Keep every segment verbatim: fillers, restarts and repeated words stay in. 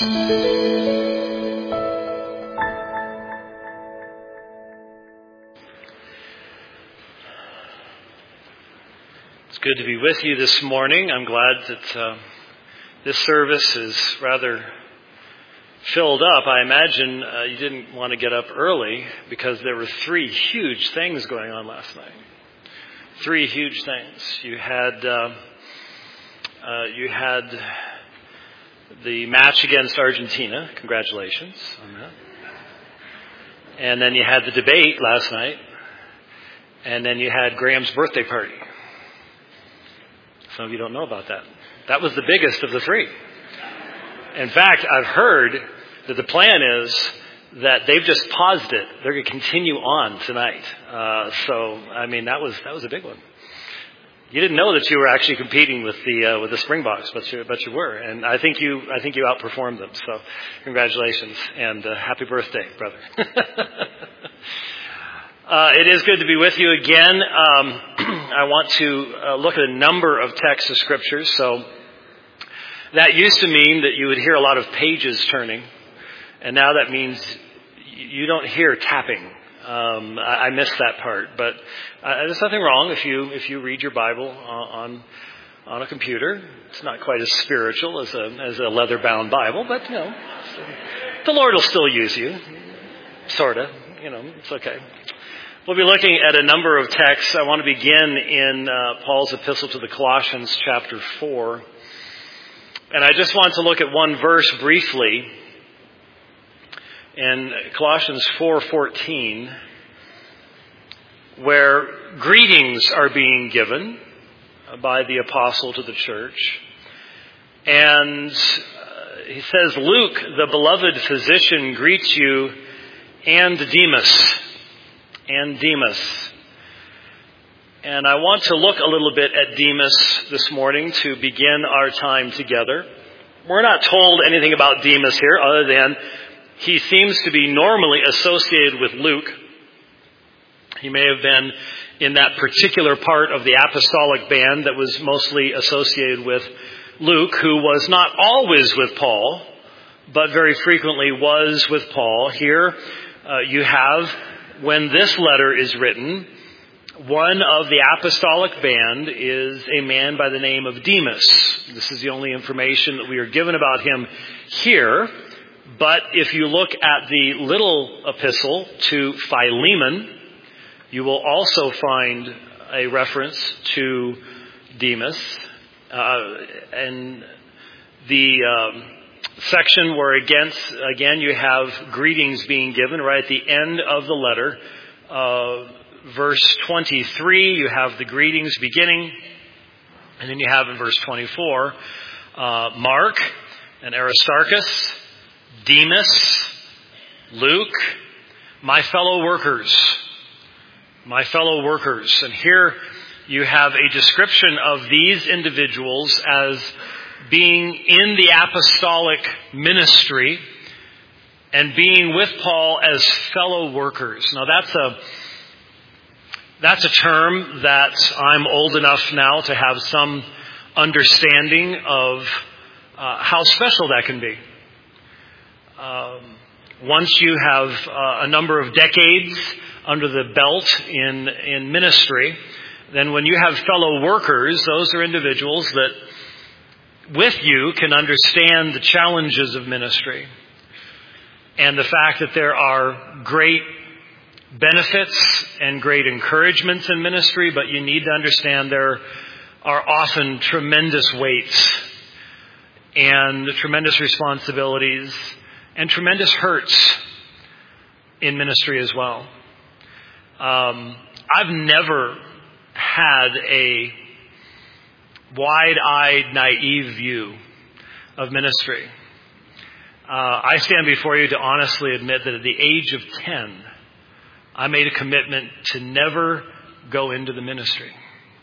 It's good to be with you this morning. I'm glad that uh, this service is rather filled up. I imagine uh, you didn't want to get up early because there were three huge things going on last night. Three huge things. You had uh, uh, you had the match against Argentina. Congratulations on that. And then you had the debate last night. And then you had Graham's birthday party. Some of you don't know about that. That was the biggest of the three. In fact, I've heard that the plan is that they've just paused it. They're going to continue on tonight. Uh, so, I mean, that was that was a big one. You didn't know that you were actually competing with the uh, with the Springboks, but you but you were, and I think you I think you outperformed them. So, congratulations and uh, happy birthday, brother. Uh, it is good to be with you again. Um, I want to uh, look at a number of texts of scriptures. So that used to mean that you would hear a lot of pages turning, and now that means you don't hear tapping. Um, I, I missed that part, but uh, there's nothing wrong if you if you read your Bible on on a computer. It's not quite as spiritual as a as a leather bound Bible, but you know, the Lord will still use you, sorta. You know, it's okay. We'll be looking at a number of texts. I want to begin in uh, Paul's epistle to the Colossians, chapter four. And I just want to look at one verse briefly. In Colossians four fourteen, where greetings are being given by the apostle to the church. And uh, he says, Luke, the beloved physician, greets you, and Demas. And Demas. And I want to look a little bit at Demas this morning to begin our time together. We're not told anything about Demas here other than he seems to be normally associated with Luke. He may have been in that particular part of the apostolic band that was mostly associated with Luke, who was not always with Paul, but very frequently was with Paul. Here uh, you have, when this letter is written, one of the apostolic band is a man by the name of Demas. This is the only information that we are given about him here. But if you look at the little epistle to Philemon, you will also find a reference to Demas. Uh, and the um, section where against, again you have greetings being given right at the end of the letter. Uh, verse twenty-three, you have the greetings beginning. And then you have in verse twenty-four, uh, Mark and Aristarchus, Demas, Luke, my fellow workers. My fellow workers. And here you have a description of these individuals as being in the apostolic ministry and being with Paul as fellow workers. Now that's a that's a term that I'm old enough now to have some understanding of uh, how special that can be. Um, once you have uh, a number of decades under the belt in in ministry, then when you have fellow workers, those are individuals that with you can understand the challenges of ministry and the fact that there are great benefits and great encouragements in ministry, but you need to understand there are often tremendous weights and tremendous responsibilities and tremendous hurts in ministry as well. Um, I've never had a wide-eyed, naive view of ministry. Uh, I stand before you to honestly admit that at the age of ten, I made a commitment to never go into the ministry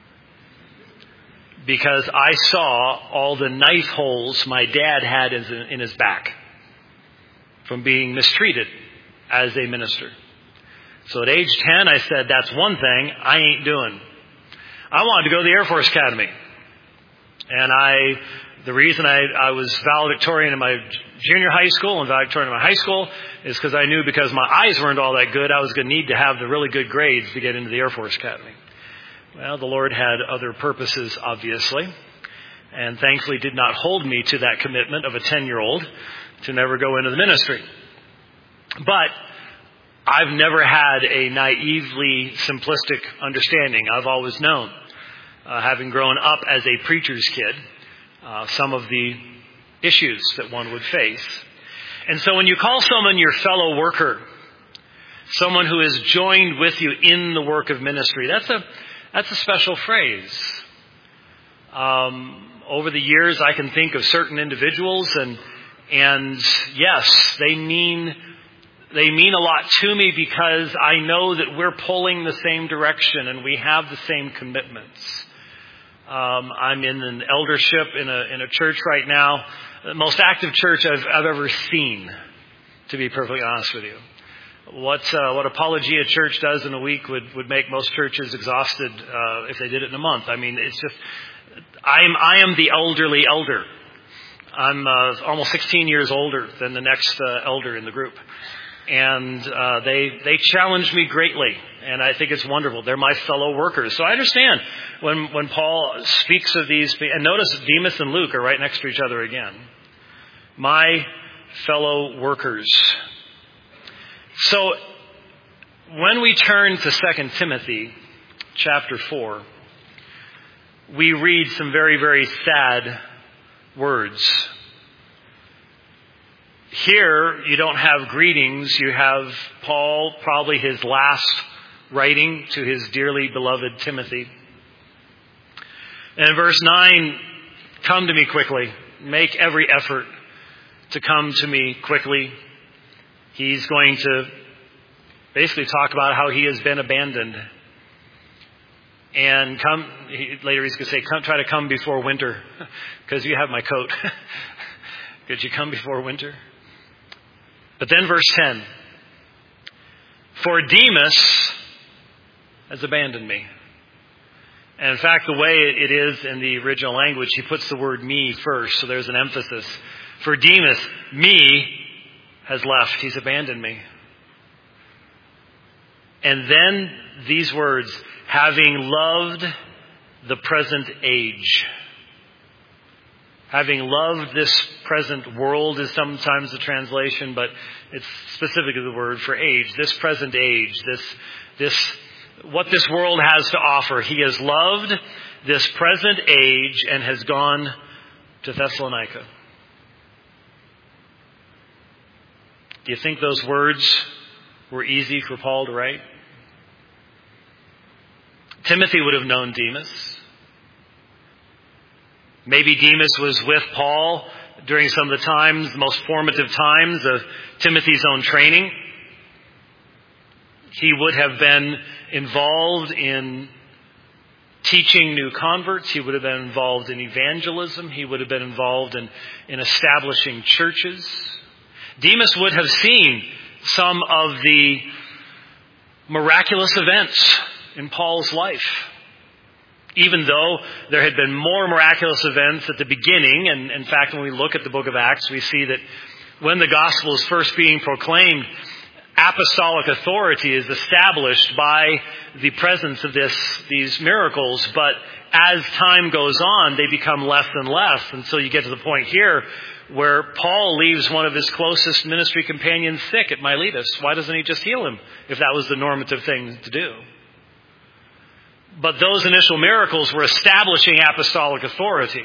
because I saw all the knife holes my dad had in his back from being mistreated as a minister. So at age ten, I said, that's one thing I ain't doing. I wanted to go to the Air Force Academy. And I, the reason I, I was valedictorian in my junior high school and valedictorian of my high school is because I knew because my eyes weren't all that good, I was going to need to have the really good grades to get into the Air Force Academy. Well, the Lord had other purposes, obviously, and thankfully did not hold me to that commitment of a ten-year-old to never go into the ministry. But I've never had a naively simplistic understanding. I've always known, uh, having grown up as a preacher's kid, uh, some of the issues that one would face. And so when you call someone your fellow worker, someone who is joined with you in the work of ministry, that's a that's a special phrase. Um, over the years, I can think of certain individuals, and and yes, they mean they mean a lot to me because I know that we're pulling the same direction and we have the same commitments. Um, I'm in an eldership in a in a church right now, the most active church I've, I've ever seen, to be perfectly honest with you. What uh, what Apologia Church does in a week would, would make most churches exhausted uh, if they did it in a month. I mean, it's just I'm I am the elderly elder. I'm uh, almost sixteen years older than the next uh, elder in the group. And uh, they they challenge me greatly, and I think it's wonderful. They're my fellow workers. So I understand when, when Paul speaks of these, and notice Demas and Luke are right next to each other again. My fellow workers. So when we turn to Second Timothy chapter four, we read some very, very sad words. Here, you don't have greetings. You have Paul, probably his last writing to his dearly beloved Timothy. And in verse nine, come to me quickly. Make every effort to come to me quickly. He's going to basically talk about how he has been abandoned. And come, he, later he's going to say, come, try to come before winter, because you have my coat. Could you come before winter? But then verse ten, for Demas has abandoned me. And in fact, the way it is in the original language, he puts the word me first, so there's an emphasis. For Demas, me has left. He's abandoned me. And then these words, having loved the present age. Having loved this present world is sometimes the translation, but it's specifically the word for age. This present age, this, this, what this world has to offer. He has loved this present age and has gone to Thessalonica. Do you think those words were easy for Paul to write? Timothy would have known Demas. Maybe Demas was with Paul during some of the times, the most formative times of Timothy's own training. He would have been involved in teaching new converts. He would have been involved in evangelism. He would have been involved in, in establishing churches. Demas would have seen some of the miraculous events in Paul's life. Even though there had been more miraculous events at the beginning, and in fact, when we look at the book of Acts, we see that when the gospel is first being proclaimed, apostolic authority is established by the presence of this, these miracles. But as time goes on, they become less and less until you get to the point here where Paul leaves one of his closest ministry companions sick at Miletus. Why doesn't he just heal him if that was the normative thing to do? But those initial miracles were establishing apostolic authority.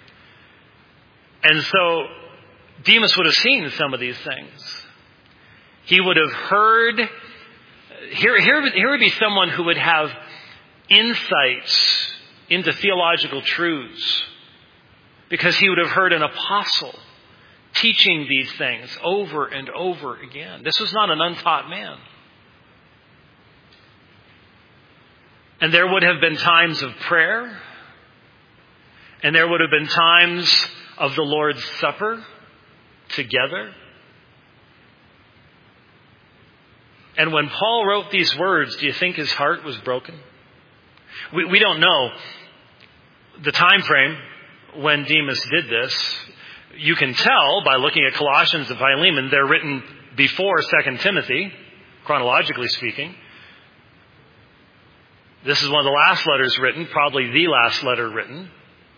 And so Demas would have seen some of these things. He would have heard, here, here, here would be someone who would have insights into theological truths, because he would have heard an apostle teaching these things over and over again. This was not an untaught man. And there would have been times of prayer. And there would have been times of the Lord's Supper together. And when Paul wrote these words, do you think his heart was broken? We, we don't know the time frame when Demas did this. You can tell by looking at Colossians and Philemon, they're written before Second Timothy, chronologically speaking. This is one of the last letters written, probably the last letter written.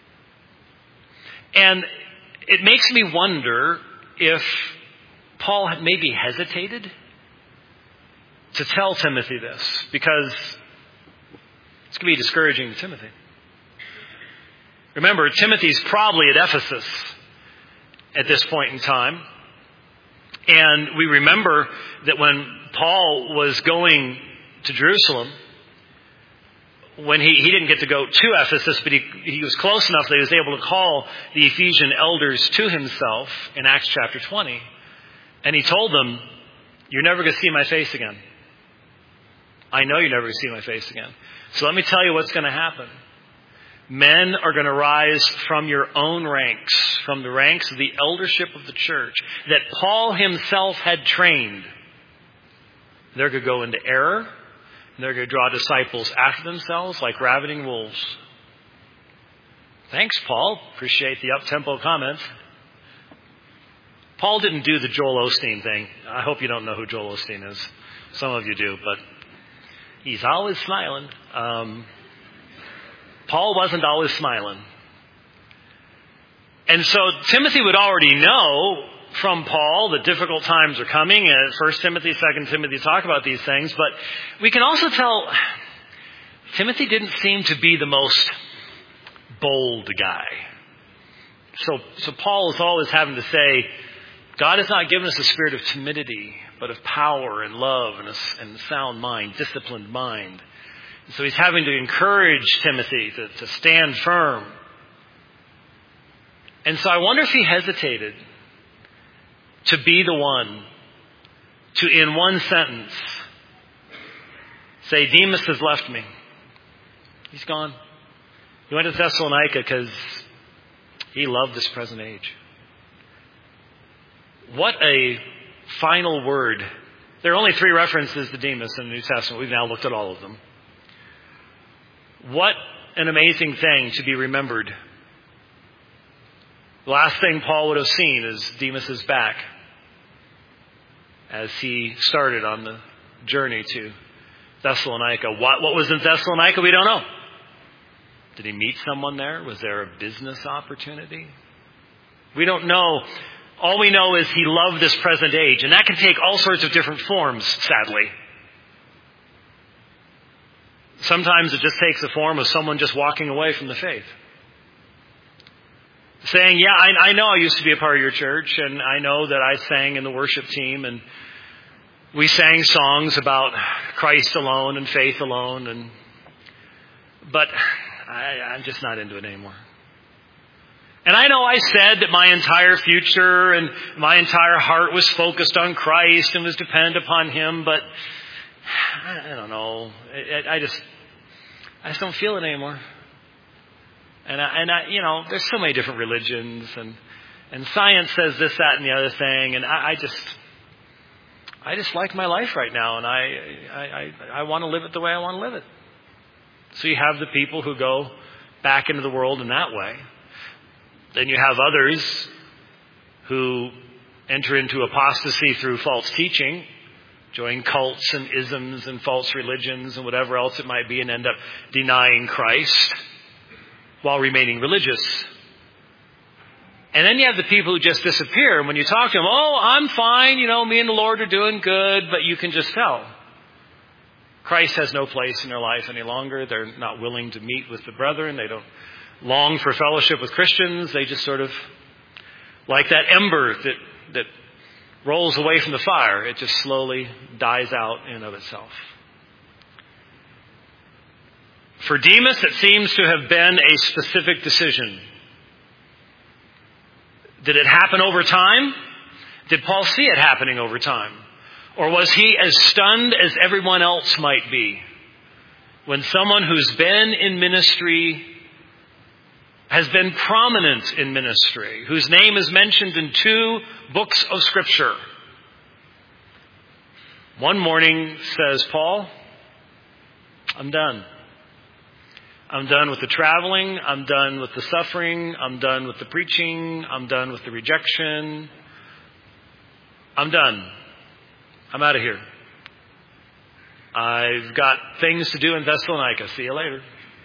And it makes me wonder if Paul had maybe hesitated to tell Timothy this, because it's going to be discouraging to Timothy. Remember, Timothy's probably at Ephesus at this point in time. And we remember that when Paul was going to Jerusalem, when he, he didn't get to go to Ephesus, but he, he was close enough that he was able to call the Ephesian elders to himself in Acts chapter twenty. And he told them, "You're never going to see my face again. I know you're never going to see my face again. So let me tell you what's going to happen. Men are going to rise from your own ranks, from the ranks of the eldership of the church that Paul himself had trained. They're going to go into error. And they're going to draw disciples after themselves like ravening wolves." Thanks, Paul. Appreciate the up-tempo comments. Paul didn't do the Joel Osteen thing. I hope you don't know who Joel Osteen is. Some of you do, but he's always smiling. Um, Paul wasn't always smiling. And so Timothy would already know from Paul that difficult times are coming. And First Timothy, Second Timothy talk about these things. But we can also tell Timothy didn't seem to be the most bold guy. So, so Paul is always having to say, God has not given us a spirit of timidity, but of power and love and a, and a sound mind, disciplined mind. And so he's having to encourage Timothy to, to stand firm. And so I wonder if he hesitated to be the one to, in one sentence, say, Demas has left me. He's gone. He went to Thessalonica because he loved this present age. What a final word. There are only three references to Demas in the New Testament. We've now looked at all of them. What an amazing thing to be remembered. The last thing Paul would have seen is Demas is back as he started on the journey to Thessalonica. What, what was in Thessalonica? We don't know. Did he meet someone there? Was there a business opportunity? We don't know. All we know is he loved this present age. And that can take all sorts of different forms, sadly. Sometimes it just takes the form of someone just walking away from the faith. Saying, yeah, I, I know I used to be a part of your church, and I know that I sang in the worship team, and we sang songs about Christ alone and faith alone, and but I, I'm just not into it anymore. And I know I said that my entire future and my entire heart was focused on Christ and was dependent upon Him, but I don't know. I, I just, I just don't feel it anymore. And I, and I, you know, there's so many different religions, and and science says this, that, and the other thing, and I, I just, I just like my life right now, and I, I, I, I want to live it the way I want to live it. So you have the people who go back into the world in that way. Then you have others who enter into apostasy through false teaching, join cults and isms and false religions and whatever else it might be, and end up denying Christ while remaining religious. And then you have the people who just disappear. And when you talk to them, oh, I'm fine, you know, me and the Lord are doing good, but you can just tell. Christ has no place in their life any longer. They're not willing to meet with the brethren. They don't long for fellowship with Christians. They just sort of, like that ember that, that rolls away from the fire, it just slowly dies out in and of itself. For Demas, it seems to have been a specific decision. Did it happen over time? Did Paul see it happening over time? Or was he as stunned as everyone else might be when someone who's been in ministry, has been prominent in ministry, whose name is mentioned in two books of Scripture? One morning, says Paul, I'm done. I'm done with the traveling. I'm done with the suffering. I'm done with the preaching. I'm done with the rejection. I'm done. I'm out of here. I've got things to do in Thessalonica. See you later.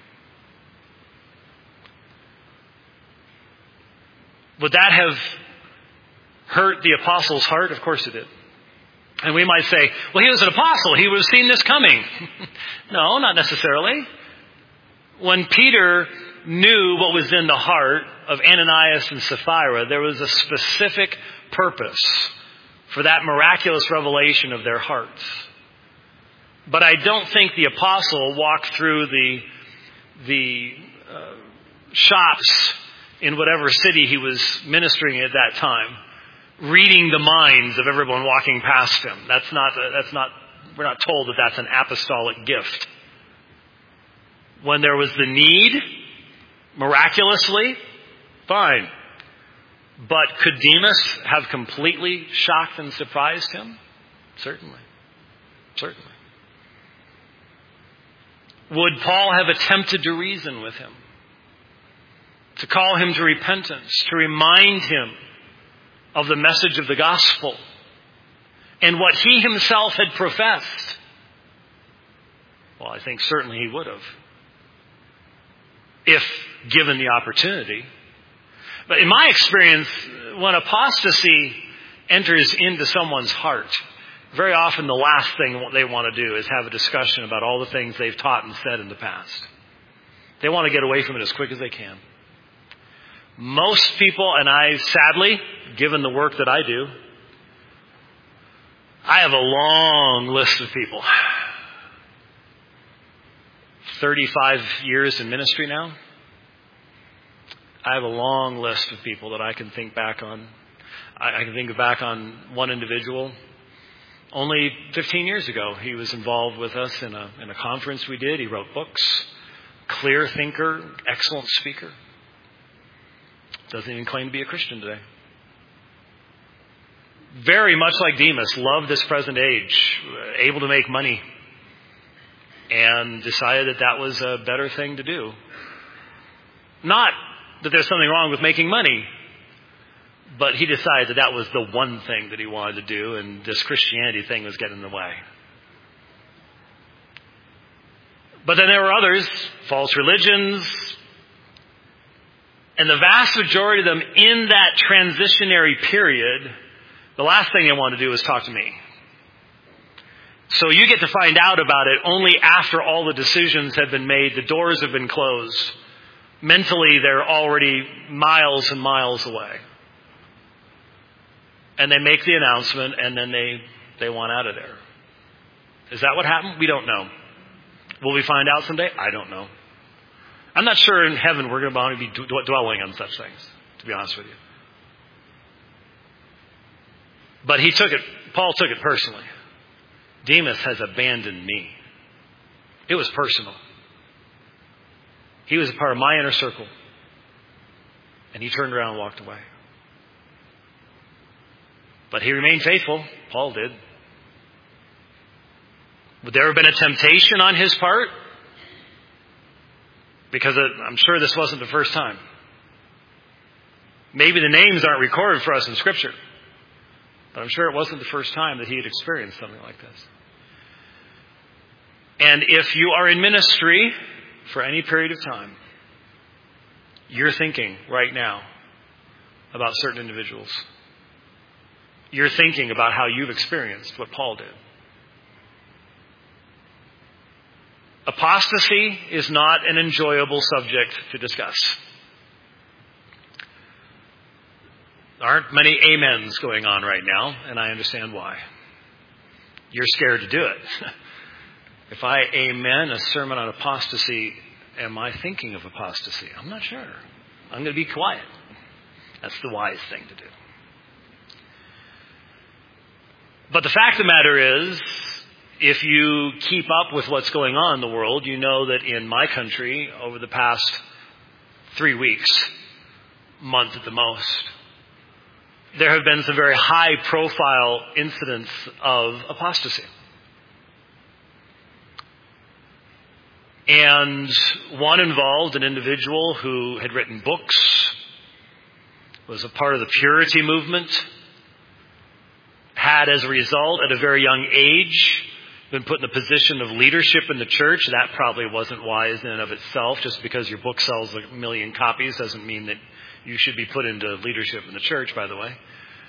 Would that have hurt the apostle's heart? Of course it did. And we might say, well, he was an apostle. He would have seen this coming. No, not necessarily. When Peter knew what was in the heart of Ananias and Sapphira, there was a specific purpose for that miraculous revelation of their hearts. But I don't think the apostle walked through the, the uh, shops in whatever city he was ministering at that time, reading the minds of everyone walking past him. That's not, that's not, we're not told that that's an apostolic gift. When there was the need, miraculously, fine. But could Demas have completely shocked and surprised him? Certainly. Certainly. Would Paul have attempted to reason with him? To call him to repentance? To remind him of the message of the gospel and what he himself had professed? Well, I think certainly he would have, if given the opportunity. But in my experience, when apostasy enters into someone's heart, very often the last thing they want to do is have a discussion about all the things they've taught and said in the past. They want to get away from it as quick as they can. Most people, and I sadly, given the work that I do, I have a long list of people. thirty-five years in ministry now. I have a long list of people that I can think back on. I can think back on one individual. Only fifteen years ago, he was involved with us in a, in a conference we did. He wrote books. Clear thinker, excellent speaker. Doesn't even claim to be a Christian today. Very much like Demas, loved this present age, able to make money, and decided that that was a better thing to do. Not that there's something wrong with making money, but he decided that that was the one thing that he wanted to do, and this Christianity thing was getting in the way. But then there were others, false religions, and the vast majority of them in that transitionary period, the last thing they wanted to do was talk to me. So you get to find out about it only after all the decisions have been made, the doors have been closed. Mentally, they're already miles and miles away. And they make the announcement, and then they, they want out of there. Is that what happened? We don't know. Will we find out someday? I don't know. I'm not sure in heaven we're going to want to be dwelling on such things, to be honest with you. But he took it, Paul took it personally. Demas has abandoned me. It was personal. He was a part of my inner circle. And he turned around and walked away. But he remained faithful. Paul did. Would there have been a temptation on his part? Because I'm sure this wasn't the first time. Maybe the names aren't recorded for us in Scripture. But I'm sure it wasn't the first time that he had experienced something like this. And if you are in ministry for any period of time, you're thinking right now about certain individuals. You're thinking about how you've experienced what Paul did. Apostasy is not an enjoyable subject to discuss. There aren't many amens going on right now, and I understand why. You're scared to do it. If I amen a sermon on apostasy, am I thinking of apostasy? I'm not sure. I'm going to be quiet. That's the wise thing to do. But the fact of the matter is, if you keep up with what's going on in the world, you know that in my country, over the past three weeks, month at the most, there have been some very high-profile incidents of apostasy. And one involved an individual who had written books, was a part of the purity movement, had as a result at a very young age been put in a position of leadership in the church. That probably wasn't wise in and of itself. Just because your book sells a million copies doesn't mean that you should be put into leadership in the church, by the way.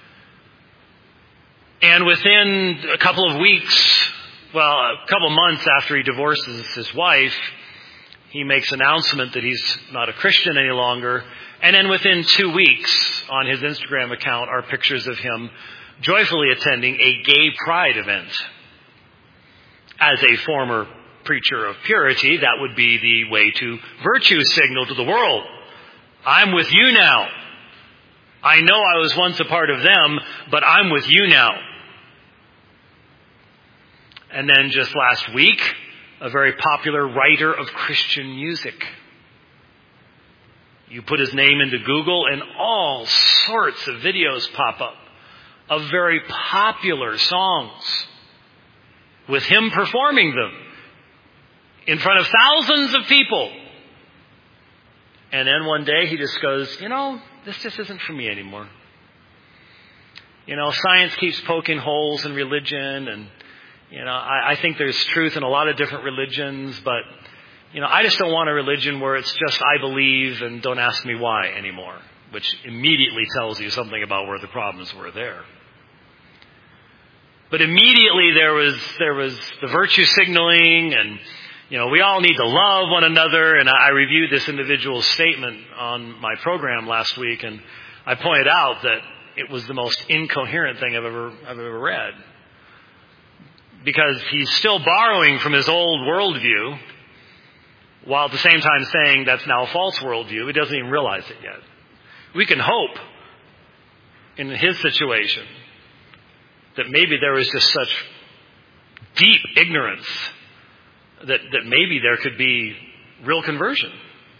And within a couple of weeks, well, a couple of months after he divorces his wife, he makes an announcement that he's not a Christian any longer. And then within two weeks on his Instagram account are pictures of him joyfully attending a gay pride event. As a former preacher of purity, that would be the way to virtue signal to the world. I'm with you now. I know I was once a part of them, but I'm with you now. And then just last week, a very popular writer of Christian music. You put his name into Google and all sorts of videos pop up of very popular songs with him performing them in front of thousands of people. And then one day he just goes, you know, this just isn't for me anymore. You know, science keeps poking holes in religion, and, you know, I, I think there's truth in a lot of different religions, but, you know, I just don't want a religion where it's just I believe and don't ask me why anymore, which immediately tells you something about where the problems were there. But immediately there was there was the virtue signaling, and, you know, we all need to love one another. And I reviewed this individual's statement on my program last week, and I pointed out that it was the most incoherent thing I've ever I've ever read, because he's still borrowing from his old worldview, while at the same time saying that's now a false worldview. He doesn't even realize it yet. We can hope in his situation that maybe there was just such deep ignorance that, that maybe there could be real conversion.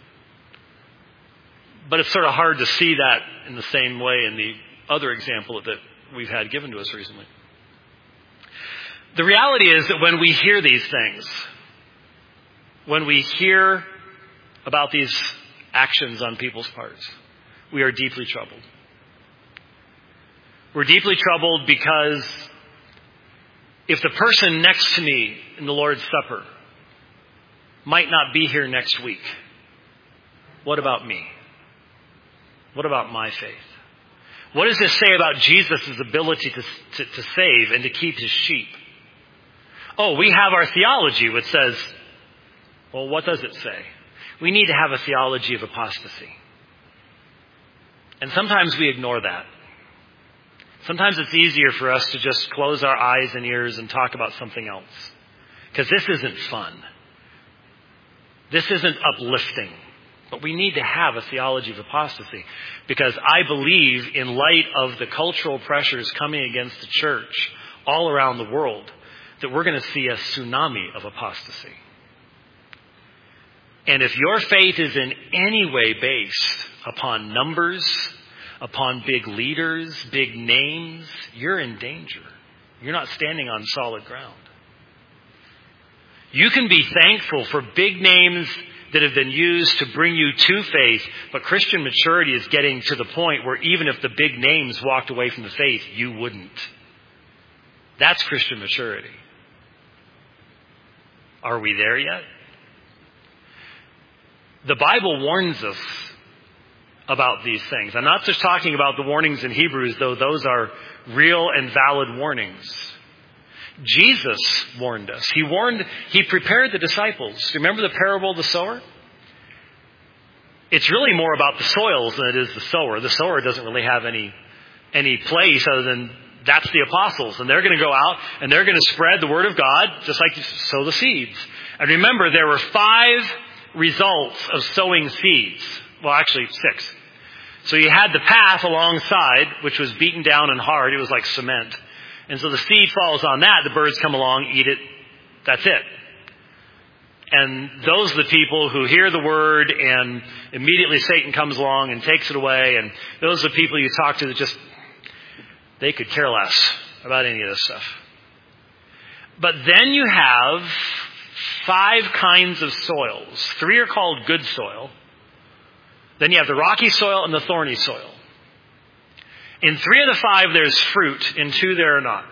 But it's sort of hard to see that in the same way in the other example that we've had given to us recently. The reality is that when we hear these things, when we hear about these actions on people's parts, we are deeply troubled. We're deeply troubled because if the person next to me in the Lord's Supper might not be here next week, what about me? What about my faith? What does this say about Jesus' ability to, to, to save and to keep his sheep? Oh, we have our theology which says, well, what does it say? We need to have a theology of apostasy. And sometimes we ignore that. Sometimes it's easier for us to just close our eyes and ears and talk about something else. Because this isn't fun. This isn't uplifting. But we need to have a theology of apostasy. Because I believe, in light of the cultural pressures coming against the church all around the world, that we're going to see a tsunami of apostasy. And if your faith is in any way based upon numbers, upon big leaders, big names, you're in danger. You're not standing on solid ground. You can be thankful for big names that have been used to bring you to faith, but Christian maturity is getting to the point where even if the big names walked away from the faith, you wouldn't. That's Christian maturity. Are we there yet? The Bible warns us about these things. I'm not just talking about the warnings in Hebrews, though those are real and valid warnings. Jesus warned us. He warned, he prepared the disciples. Remember the parable of the sower? It's really more about the soils than it is the sower. The sower doesn't really have any, any place other than that's the apostles. And they're going to go out and they're going to spread the word of God just like you sow the seeds. And remember, there were five results of sowing seeds. Well, actually six. So you had the path alongside, which was beaten down and hard. It was like cement. And so the seed falls on that. The birds come along, eat it. That's it. And those are the people who hear the word and immediately Satan comes along and takes it away. And those are the people you talk to that just, they could care less about any of this stuff. But then you have five kinds of soils. Three are called good soil. Then you have the rocky soil and the thorny soil. In three of the five, there's fruit. In two, there are not.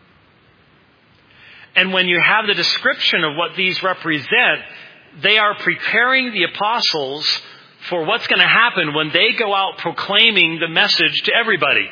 And when you have the description of what these represent, they are preparing the apostles for what's going to happen when they go out proclaiming the message to everybody.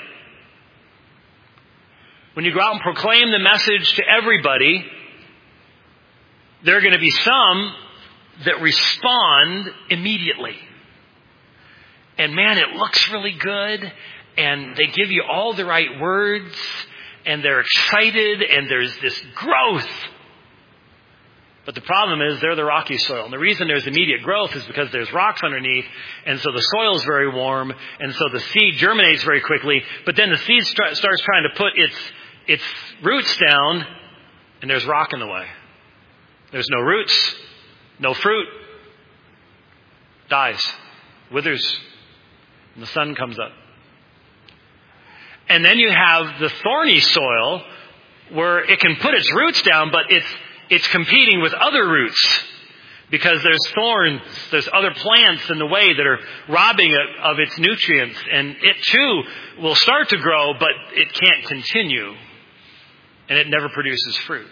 When you go out and proclaim the message to everybody, there are going to be some that respond immediately. And man, it looks really good, and they give you all the right words, and they're excited, and there's this growth. But the problem is they're the rocky soil. And the reason there's immediate growth is because there's rocks underneath, and so the soil is very warm, and so the seed germinates very quickly. But then the seed st- starts trying to put its its roots down, and there's rock in the way. There's no roots, no fruit, dies, withers, and the sun comes up. And then you have the thorny soil, where it can put its roots down, but it's it's competing with other roots, because there's thorns, there's other plants in the way that are robbing it of its nutrients, and it too will start to grow, but it can't continue, and it never produces fruit.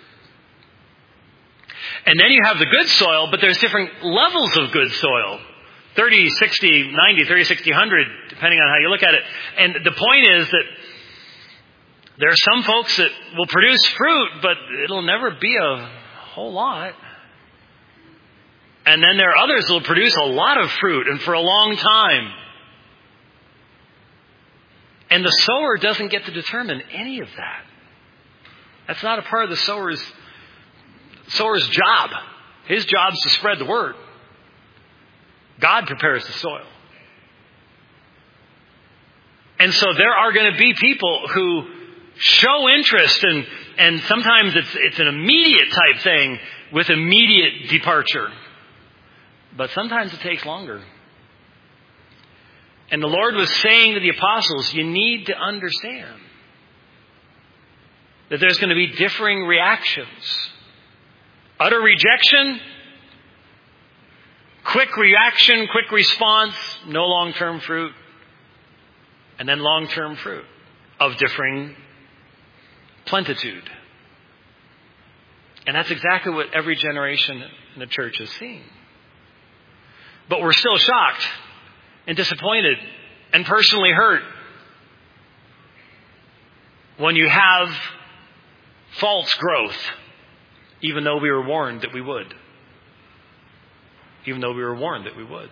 And then you have the good soil, but there's different levels of good soil. thirty, sixty, ninety, thirty, sixty, one hundred, depending on how you look at it. And the point is that there are some folks that will produce fruit, but it'll never be a whole lot. And then there are others that will produce a lot of fruit and for a long time. And the sower doesn't get to determine any of that. That's not a part of the sower's sower's job. His job is to spread the word. God prepares the soil. And so there are going to be people who show interest, and, and sometimes it's, it's an immediate type thing with immediate departure. But sometimes it takes longer. And the Lord was saying to the apostles, you need to understand that there's going to be differing reactions. Utter rejection, quick reaction, quick response, no long-term fruit, and then long-term fruit of differing plentitude. And that's exactly what every generation in the church has seen. But we're still shocked and disappointed and personally hurt when you have false growth, even though we were warned that we would. Even though we were warned that we would.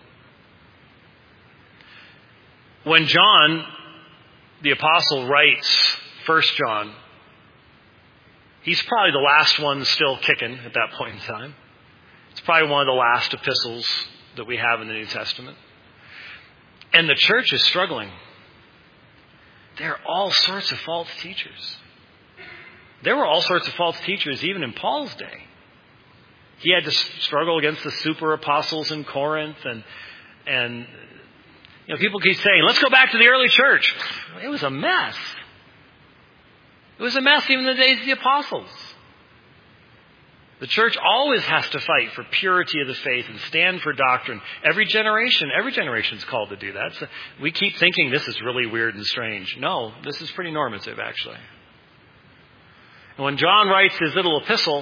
When John, the apostle, writes First John, he's probably the last one still kicking at that point in time. It's probably one of the last epistles that we have in the New Testament. And the church is struggling. There are all sorts of false teachers. There were all sorts of false teachers even in Paul's day. He had to struggle against the super apostles in Corinth, and and you know, people keep saying, let's go back to the early church. It was a mess. It was a mess even in the days of the apostles. The church always has to fight for purity of the faith and stand for doctrine. Every generation, every generation is called to do that. So we keep thinking this is really weird and strange. No, this is pretty normative, actually. And when John writes his little epistle,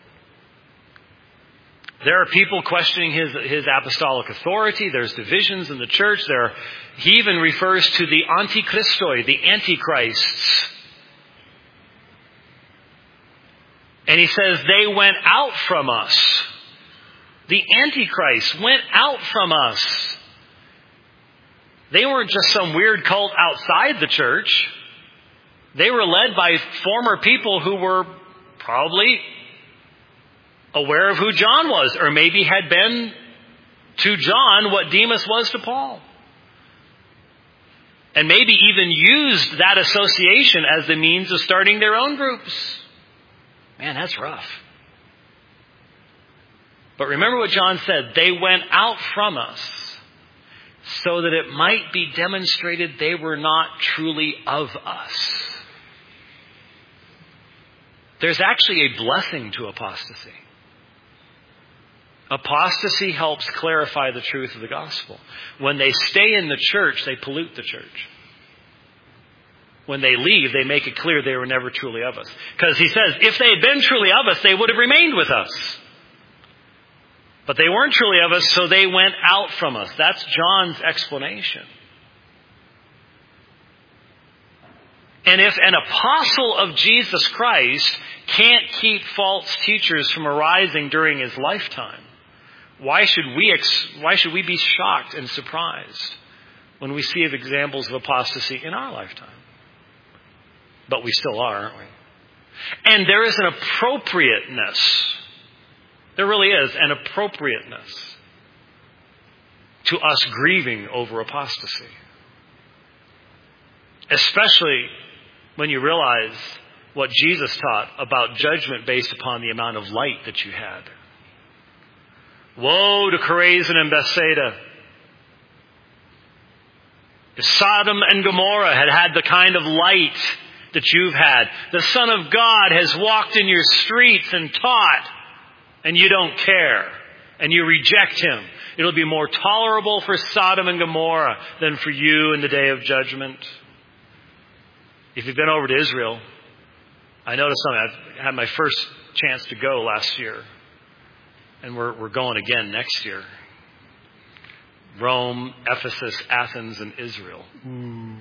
there are people questioning his, his apostolic authority. There's divisions in the church. There, he even refers to the antichristoi, the antichrists. And he says, they went out from us. The antichrist went out from us. They weren't just some weird cult outside the church. They were led by former people who were probably aware of who John was, or maybe had been to John what Demas was to Paul. And maybe even used that association as the means of starting their own groups. Man, that's rough. But remember what John said. They went out from us so that it might be demonstrated they were not truly of us. There's actually a blessing to apostasy. Apostasy helps clarify the truth of the gospel. When they stay in the church, they pollute the church. When they leave, they make it clear they were never truly of us. Because he says, if they had been truly of us, they would have remained with us. But they weren't truly of us, so they went out from us. That's John's explanation. And if an apostle of Jesus Christ can't keep false teachers from arising during his lifetime, why should we ex- why should we be shocked and surprised when we see of examples of apostasy in our lifetime? But we still are, aren't we? And there is an appropriateness. There really is an appropriateness to us grieving over apostasy. Especially when you realize what Jesus taught about judgment based upon the amount of light that you had. Woe to Chorazin and Bethsaida. If Sodom and Gomorrah had had the kind of light that you've had, the Son of God has walked in your streets and taught, and you don't care, and you reject him, it'll be more tolerable for Sodom and Gomorrah than for you in the day of judgment. If you've been over to Israel, I noticed something. I had my first chance to go last year, and we're we're going again next year. Rome, Ephesus, Athens, and Israel. Mm.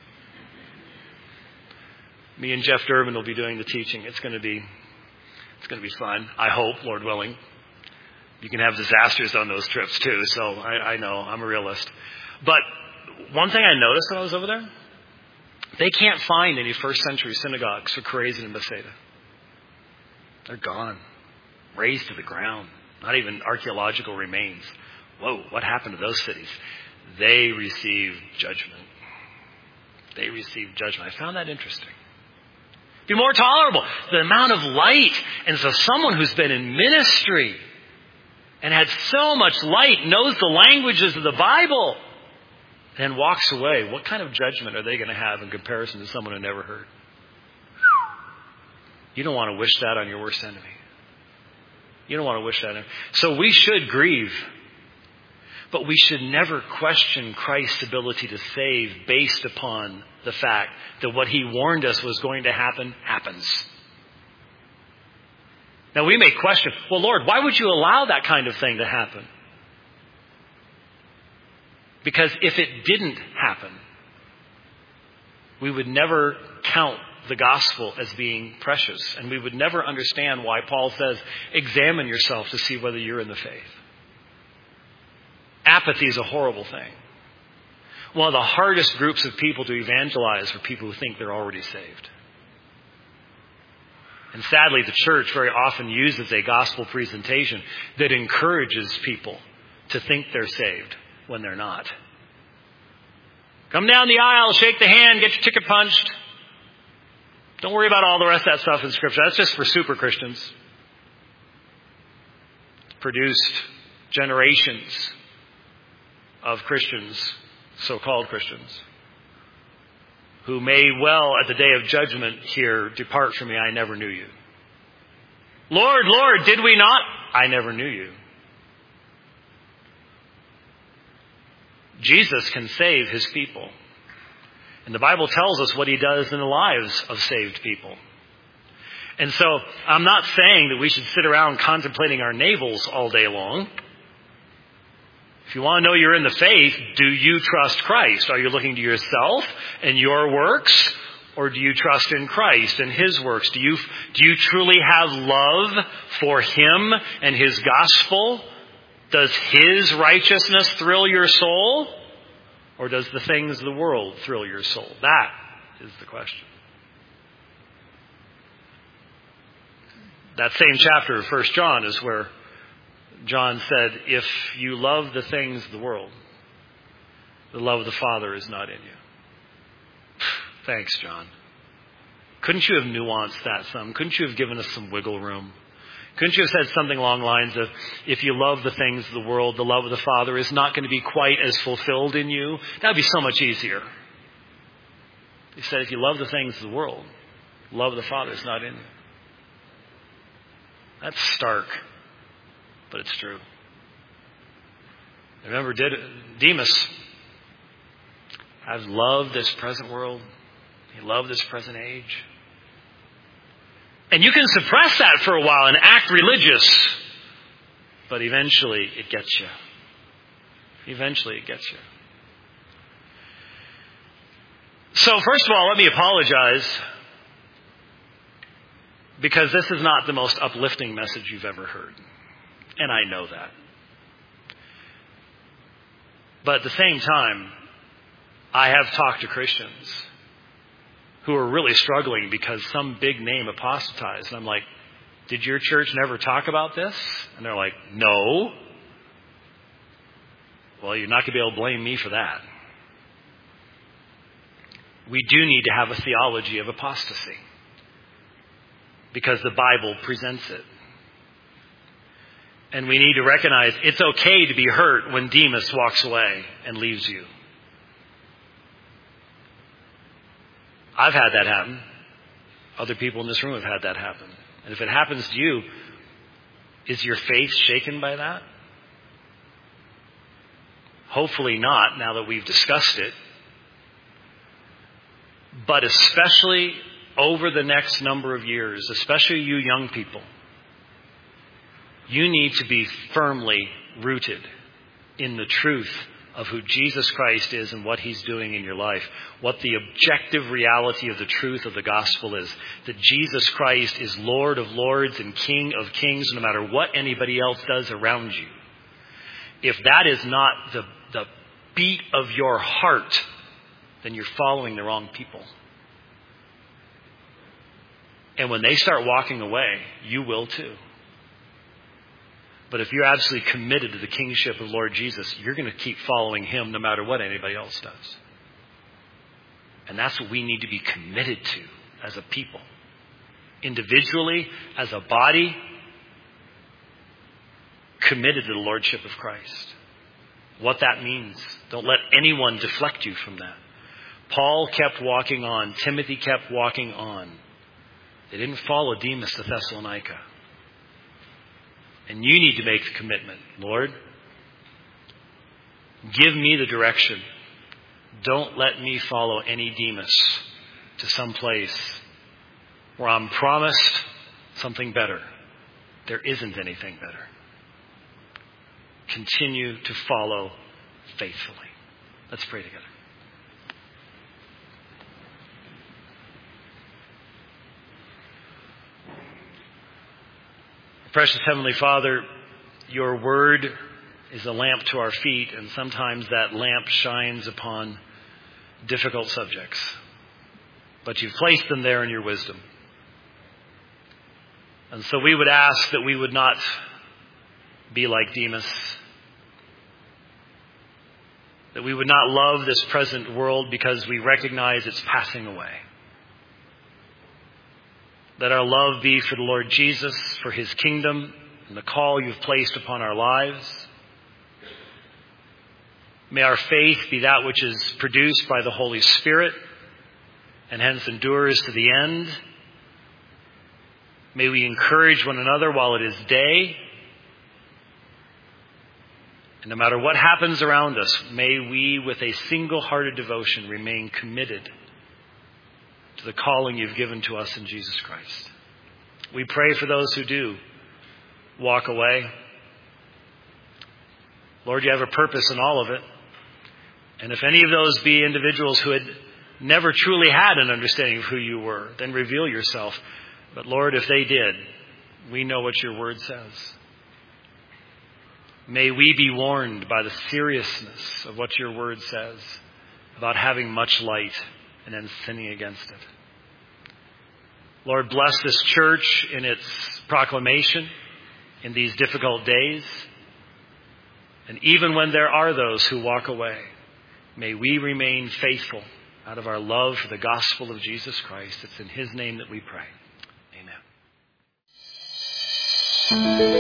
Me and Jeff Durbin will be doing the teaching. It's going to be it's going to be fun. I hope, Lord willing. You can have disasters on those trips too. So I, I know I'm a realist. But one thing I noticed when I was over there, they can't find any first century synagogues for Chorazin and Bethsaida. They're gone, razed to the ground. Not even archaeological remains. Whoa, what happened to those cities? They received judgment. They received judgment. I found that interesting. Be more tolerable. The amount of light. And so someone who's been in ministry and had so much light, knows the languages of the Bible, and walks away. What kind of judgment are they going to have in comparison to someone who never heard? You don't want to wish that on your worst enemy. You don't want to wish that on. So we should grieve. But we should never question Christ's ability to save based upon the fact that what he warned us was going to happen, happens. Now we may question, well, Lord, why would you allow that kind of thing to happen? Because if it didn't happen, we would never count the gospel as being precious. And we would never understand why Paul says, examine yourself to see whether you're in the faith. Apathy is a horrible thing. One of the hardest groups of people to evangelize are people who think they're already saved. And sadly, the church very often uses a gospel presentation that encourages people to think they're saved when they're not. Come down the aisle, shake the hand, get your ticket punched. Don't worry about all the rest of that stuff in Scripture. That's just for super Christians. It's produced generations of Christians, so-called Christians, who may well at the day of judgment hear, depart from me, I never knew you. Lord, Lord, did we not? I never knew you. Jesus can save his people. And the Bible tells us what he does in the lives of saved people. And so I'm not saying that we should sit around contemplating our navels all day long. If you want to know you're in the faith, do you trust Christ? Are you looking to yourself and your works? Or do you trust in Christ and his works? Do you, do you truly have love for him and his gospel? Does his righteousness thrill your soul? Or does the things of the world thrill your soul? That is the question. That same chapter of First John is where John said, if you love the things of the world, the love of the Father is not in you. Thanks, John. Couldn't you have nuanced that some? Couldn't you have given us some wiggle room? Couldn't you have said something along the lines of, if you love the things of the world, the love of the Father is not going to be quite as fulfilled in you? That would be so much easier. He said, if you love the things of the world, the love of the Father is not in you. That's stark, but it's true. Remember Demas. I've loved this present world. He loved this present age. And you can suppress that for a while and act religious. But eventually it gets you. Eventually it gets you. So first of all, let me apologize. Because this is not the most uplifting message you've ever heard. And I know that. But at the same time, I have talked to Christians who are really struggling because some big name apostatized. And I'm like, did your church never talk about this? And they're like, no. Well, you're not going to be able to blame me for that. We do need to have a theology of apostasy because the Bible presents it. And we need to recognize it's okay to be hurt when Demas walks away and leaves you. I've had that happen. Other people in this room have had that happen. And if it happens to you, is your faith shaken by that? Hopefully not, now that we've discussed it. But especially over the next number of years, especially you young people, you need to be firmly rooted in the truth of who Jesus Christ is and what He's doing in your life. What the objective reality of the truth of the gospel is. That Jesus Christ is Lord of lords and King of kings no matter what anybody else does around you. If that is not the, the beat of your heart, then you're following the wrong people. And when they start walking away, you will too. But if you're absolutely committed to the kingship of Lord Jesus, you're going to keep following Him no matter what anybody else does. And that's what we need to be committed to as a people. Individually, as a body, committed to the Lordship of Christ. What that means. Don't let anyone deflect you from that. Paul kept walking on. Timothy kept walking on. They didn't follow Demas to Thessalonica. And you need to make the commitment. Lord, give me the direction. Don't let me follow any Demas to some place where I'm promised something better. There isn't anything better. Continue to follow faithfully. Let's pray together. Precious Heavenly Father, your word is a lamp to our feet, and sometimes that lamp shines upon difficult subjects. But you've placed them there in your wisdom. And so we would ask that we would not be like Demas, that we would not love this present world because we recognize it's passing away. Let our love be for the Lord Jesus, for His kingdom, and the call you've placed upon our lives. May our faith be that which is produced by the Holy Spirit, and hence endures to the end. May we encourage one another while it is day. And no matter what happens around us, may we with a single-hearted devotion remain committed to the calling you've given to us in Jesus Christ. We pray for those who do walk away. Lord, you have a purpose in all of it. And if any of those be individuals who had never truly had an understanding of who you were, then reveal yourself. But Lord, if they did, we know what your word says. May we be warned by the seriousness of what your word says about having much light and then sinning against it. Lord, bless this church in its proclamation in these difficult days. And even when there are those who walk away, may we remain faithful out of our love for the gospel of Jesus Christ. It's in His name that we pray. Amen.